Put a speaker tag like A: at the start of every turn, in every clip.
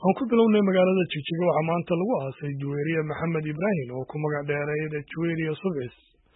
A: Aan ku bilownay magaalada Jigjiga waxaa maanta lagu aasay Juweeriye Maxamed Ibraahin oo ku magac dheereeyay Juweeriye Subcis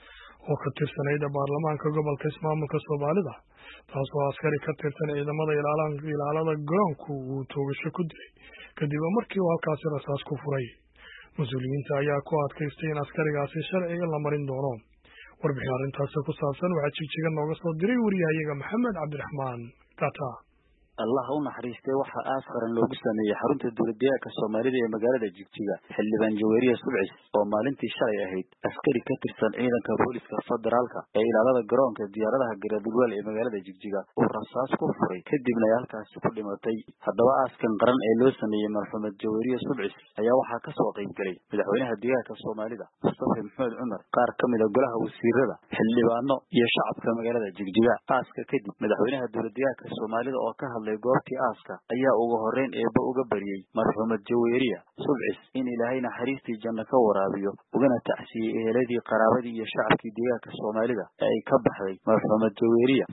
A: oo ka tirsanayd baarlamaanka gobolka Ismaamulka Soomaalida taasoo askari ka tirsan ciidamada ilaalada garoonku uu toogasho ku dilay kadib markii uu halkaasi rasaas ku furay. Mas'uuliyiinta ayaa ku adkaystay in askarigaasi sharciga la marin doono. Warbixin arrintaasi ku saabsan waxaa Jigjiga nooga soo diray wariyahayaga Maxamed Cabdiraxmaan Gata.
B: Allah u naxariistay waxa askaran loogu sameeyay xarunta dowladda Soomaalida ee magaalada Jigjiga xildhibaan Juweeriye Subcis oo maalintii shalay ahayd askari ka tirsan ciidanka booliska federaalka ee ilaalada garoonka diyaaradaha Garadwell ee magaalada Jigjiga oo rasaas ku furay kadibna halkaas ku dhimatay. Haddaba askan qaran ee loo sameeyay marxuumad Juweeriye Subcis ayaa waxa ka soo qayb galay madaxweynaha deegaanka Soomaalida Mustafa Maxamed Cumar, qaar ka mid ah golaha wasiirada, xildhibaano iyo shacabka magaalada Jigjiga. Aaska kadib madaxweynaha dowladda Soomaalida oo ka goobtii aaska ayaa ugu horeyn eeba uga bariyay marxuumad Juweeriye Subcis in Ilaahay naxariistii janno ka waraabiyo ugana tacsiyay eheladii qaraabadii iyo shacabkii deegaanka Soomaalida ay ka baxday marxuumad Juweeriye.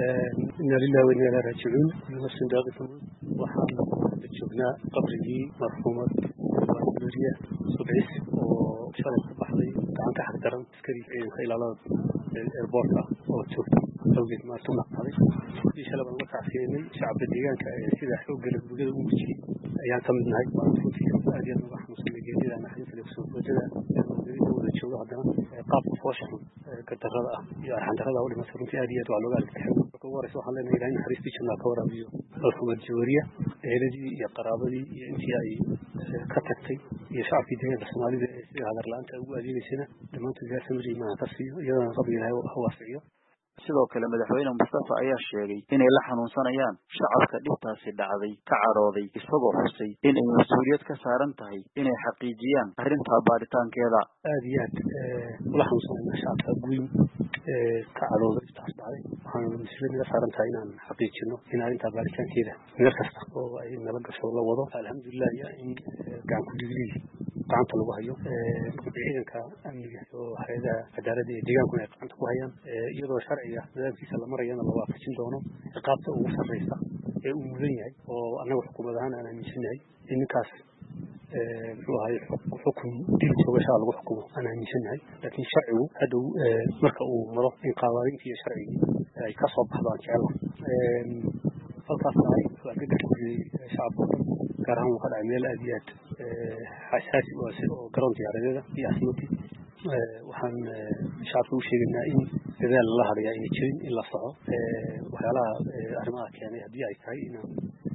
C: inna lillahi wa inna ilayhi raaji'uun. nafsin daaqatu waxaan joognaa qabrigii marxuumad Juweeriye Subcis oo shalay ka baxday gacan ka xaq daran askari ciidanka ilaalada airportka oo joogtay awgeed ma soo naqday shalay baan ka tacsiyay shacabka deegaanka sida xoogga bulshada ugu jiri ayaan ka mid nahay runtii aad iyo aad uga xanuunsanay geerida naxariista soo wajada wada jooga haddana qaabka foosha ka darada ah iyo arxandarada oo dhimasho runtii aad iyo aad waa looga arkaxay marka waraysa waxaan leenahay Ilaahay naxariistii janno ka waraabiyo marxuumad Juweeriye eheladii iyo qaraabadii iyo intii ay ka tagtay iyo shacabkii deegaanka Soomaalida sida hadar la'aanta ugu adeegaysana dhamaantood gaar samir ma ka siiyo iyadoo qabriga Ilaahay u waafiyo.
B: sidoo kale madaxweyne Mustafa ayaa sheegay inay la xanuunsanayaan shacabka dhibtaasi dhacday ka carooday isagoo xusay in ay mas'uuliyad ka saaran tahay inay xaqiijiyaan arrinta baaritaankeeda.
C: aad iyo aad la xanuunsanayaan shacabka guud ka carooday taas dhacday waxaan mas'uuliyad ka saaran tahay inaan xaqiijino in arrinta baaritaankeeda meel kasta oo ay nala gasho la wado. alxamdulillah in gacan ku dhigay gacanta lagu hayo ciidanka amniga oo hay'adaha cadaaladda ee deegaanku ay gacanta ku hayaan iyadoo sharciga nidaamkiisa la marayana la waafajin doono ciqaabta ugu sarreysa ee uu mudan yahay oo anagu xukuumad ahaan aan aaminsanahay in ninkaas muxuu ahay xukun dil joogashaa lagu xukumo aan aaminsanahay. laakiin sharcigu hadda marka uu maro in qawaaniinta iyo sharcigii ay ka soo baxdaan jecel halkaas ay waa ka gashay shacabka gaar ahaan waxa dhacay meel aad iyo aad xasaasi oo garoon diyaaradeeda iyo asmadi waxaan shacabka u sheegaynaa in dadaal la hadayo ay jirin in la soco waxyaalaha arrimaha keenay haddii ay tahay in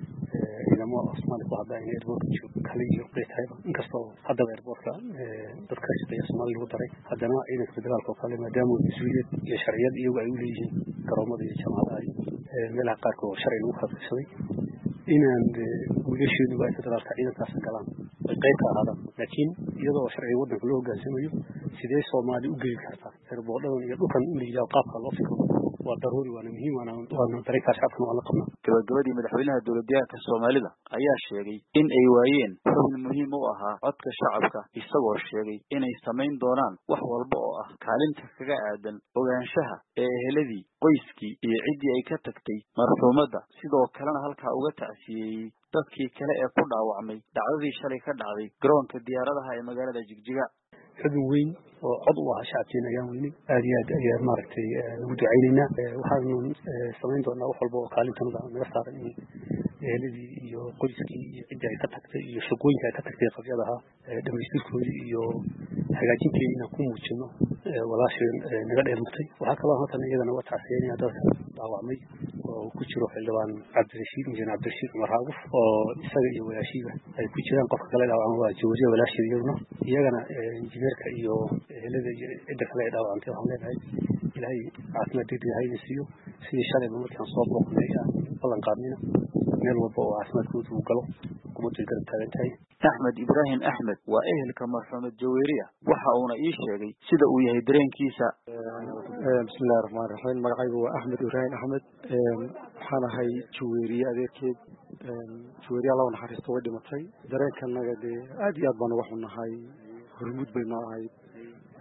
C: ciidamo Soomaaliya ku hadlaan in airportka joogo kale iyo qeybtayba inkastoo haddaba airportka dadka shaqeeya Soomaaliya lagu daray haddana ciidanka federaalka oo kale maadaama mas'uuliyad iyo sharciyad iyagu ay u leeyihiin garoomada iyo jaamacadaha meelaha qaarkood oo sharci lagu khasbay inaan wiilasheedu ay federaalka ciidankaas galaan ay qayb ka ahaadaan. laakiin iyadoo sharciga waddanka loo hoggaansamayo sidee Soomaali u geli kartaa airportdadan iyo dhulkan u leeyahay qaabka loo fikro waa daruuri waana muhiim waana dareenka shacabka oo la qabno.
B: gabagabadii madaxweynaha dowladda Soomaalida ayaa sheegay in ay waayeen xubin muhiim u ahaa codka shacabka isagoo sheegay inay samayn doonaan wax walba oo ah kaalinta kaga aadan ogaanshaha ee eheladii qoyskii iyo ciddii ay ka tagtay marxuumadda sidoo kalena halkaa uga tacsiyay dadkii kale ee ku dhaawacmay dhacdadii shalay ka dhacday garoonka diyaaradaha ee magaalada Jigjiga.
C: xubin weyn oo cod u ah shacabkeena ayaan weynay aad iyo aad ayaan maaragtay ugu ducaynaynaa. waxaanu samayn doonaa wax walba oo kaalintanada naga saaran in eheladii iyo qoyskii iyo ciddii ay ka tagtay iyo shaqooyinka ay ka tagtay qabyadaha dhamaystirkoodii iyo hagaajinteedii inaan ku muujino walaasheen naga dheermatay. waxaa kaloo halkan iyadana uga tacsiyeynaya dadka dhaawacmay oo ku jiro xildhibaan injineer Cabdirashiid Cumar Haaguf oo isaga iyo walaashiiba ay ku jiraan. qofka kale dhaawacmay waa Juweeriye walaasheed iyagana injineerka iyo ehelada iyo cidda kale ay dhaawacantay waxaan leenahay Ilaahay caafimaad degdeg ah inuu siiyo sidii shalay markaan soo booqnay aan ballan qaadnayna meel walba oo caafimaadkoodu uu galo xukuumaddu garab taagan tahay.
B: Axmed Ibraahin Axmed waa ehelka marxuumad Juweeriye waxa uuna ii sheegay sida uu yahay dareenkiisa.
D: bismillaahir rahmaanir rahiim magacaygu waa Axmed Ibraahin Axmed waxaan ahay Juweeriye adeerkeed. Juweeriye Allah naxariisto way dhimatay dareenkanaga aad iyo aad baan uga xunahay hormuud bayna ahayd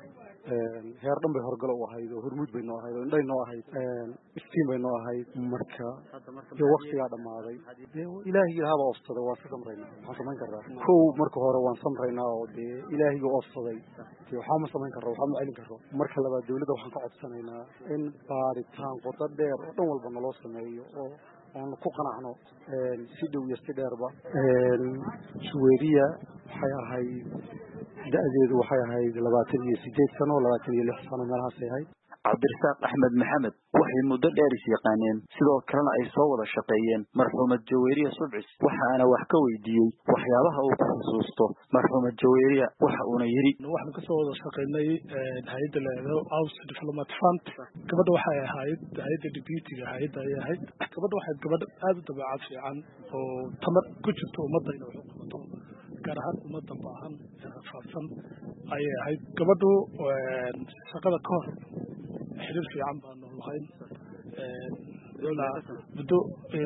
D: heer dhan bay horgalo u ahayd oo hormuud bay noo ahayd oo indhay noo ahayd iftiin bay noo ahayd marka dee waqtigaa dhammaaday ilaahiga ilaahaba oofsaday waan ka samraynaa waxaan samayn karraa kow marka hore waan samraynaa oo dee ilaahiga oofsaday dee waxaa ma samayn karro waxaa ma celin karro marka labaad dawladda waxaan ka codsanaynaa in baaritaan qoto dheer oo dhan walba naloo sameeyo oo oon ku qanacno si dhow iyo si dheerba Juwayriya waxay ahayd da'deedu waxay ahayd 28 sano 26 sano meelahaas ahayd
B: cabdirasaaq axmed maxamed waxay muddo dheer is yaqaaneen sidoo kalena ay soo wada shaqeeyeen marxuumad Juwayriya Subcis waxaana wax ka weydiiyey waxyaabaha uu ku xusuusto marxuumad Juwayriya waxa uuna yiri
A: waxaan ka soo wada shaqeynay hay'adda leedahay House Development Fund gabadha waxay ahayd hay'adda deputy-ga hay'adda ay ahayd gabadha waxay gabadh aad u dabeecad fiican oo tamar ku jirto ummadda inay wax u qabato gaar ahaan ummadda baahan faafsan ayay ahayd gabadhu shaqada ka hor xiriir fiican baan lahayn ilaa muddo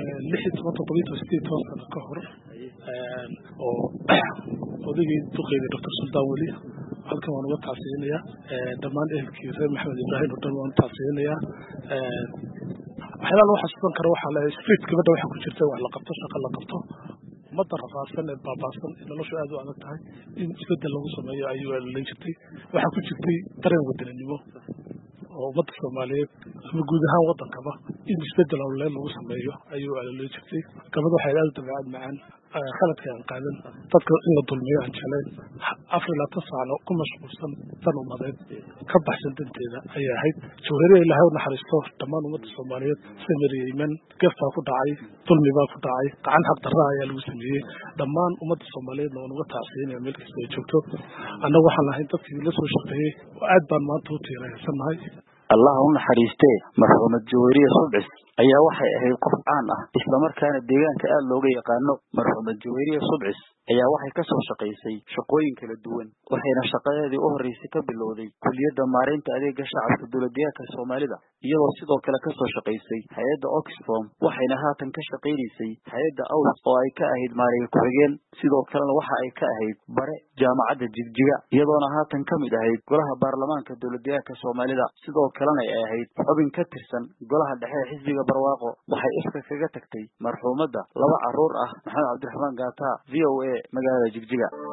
A: 16 sano ka hor oo odaygii duqeydii Dr. Sultan Wali halkan waan uga tacsiyanayaa dhammaan ehelkii reer Maxamed Ibrahim oo dhan waan tacsiyanayaa waxyaalaha loo xasuusan karo waxaa la spirit gabadha waxa ku jirta wax la qabto shaqo la qabto ummadda rafaadsan ee baabaasan in noloshu aad u adag tahay in isbeddel lagu sameeyo ayuu la jirtay waxaa ku jirtay dareen wadaninimo oo ummadda Soomaaliyeed ama guud ahaan waddankaba in isbeddel lagu sameeyo ayuu la jirtay gabadha waxay aad u dabeecad macaan khaladka aan qaadan dadka in la dulmiyo aan jeclayn Afrika tasaano ku mashquulsan tan ummadeed ka baxsan danteeda ayay ahayd Juwayriya Ilaahay u naxariisto dhammaan ummadda Soomaaliyeed samiriyayman gafta ku dhacay dulmi baa ku dhacay gacan xaq darro ayaa lagu sameeyay dhammaan ummadda Soomaaliyeed oo uga tacsiinaya meel kasta ay joogto annagu waxaan lahayn dadkii la soo shaqeeyay oo aad baan maanta u tiiraysannahay
B: Allah u naxariistay marxuumad Juwayriya Subcis ayaa waxay ahayd qof caan ah isla markaana deegaanka aad looga yaqaano marxuumad Juwayriya Subcis ayaa waxay ka soo shaqeysay shaqooyin kala duwan waxayna shaqadeedii u horeysay ka bilowday kulliyadda maareynta adeegga shacabka dawladda Soomaalida iyadoo sidoo kale ka soo shaqeysay hay'adda Oxfam waxayna haatan ka shaqeynaysay hay'adda Aws oo ay ka ahayd maareey ku xigeen sidoo kalena waxa ay ka ahayd bare jaamacadda Jigjiga iyadoona haatan ka mid ahayd golaha baarlamaanka dawladda Soomaalida sidoo kalena ay ahayd xubin ka tirsan golaha dhexe xisbiga barwaaqo waxay iska kaga tagtay marxuumadda laba caruur ah Maxamed Cabdiraxmaan Gaata VOA magaalada Jigjiga